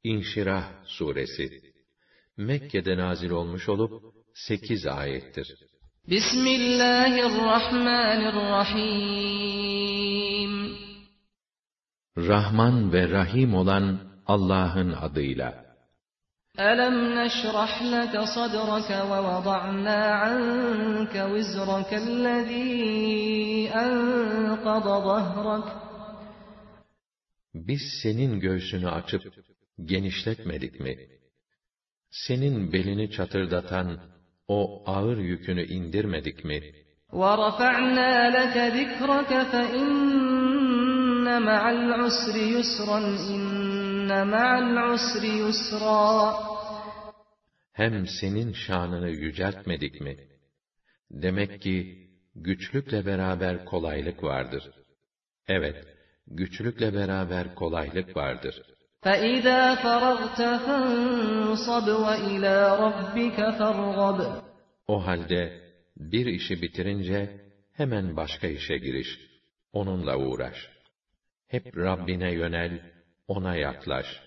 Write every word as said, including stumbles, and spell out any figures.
İnşirah suresi Mekke'de nazil olmuş olup sekiz ayettir. Bismillahirrahmanirrahim. Rahman ve Rahim olan Allah'ın adıyla. Alam neşrah leke sadreke ve vada'na anke vizrakellezî enqada zahrak. Biz senin göğsünü açıp genişletmedik mi? Senin belini çatırdatan o ağır yükünü indirmedik mi? وَرَفَعْنَا لَكَ ذِكْرَكَ فَإِنَّ مَعَ الْعُسْرِ يُسْرًا إِنَّ مَعَ الْعُسْرِ يُسْرًا. Hem senin şanını yüceltmedik mi? Demek ki güçlükle beraber kolaylık vardır. Evet, güçlükle beraber kolaylık vardır. فَإِذَا فَرَغْتَ فَانصَبْ وَإِلَى رَبِّكَ فَارْغَبْ. O halde bir işi bitirince hemen başka işe giriş. Onunla uğraş. Hep Rabbine yönel, ona yaklaş.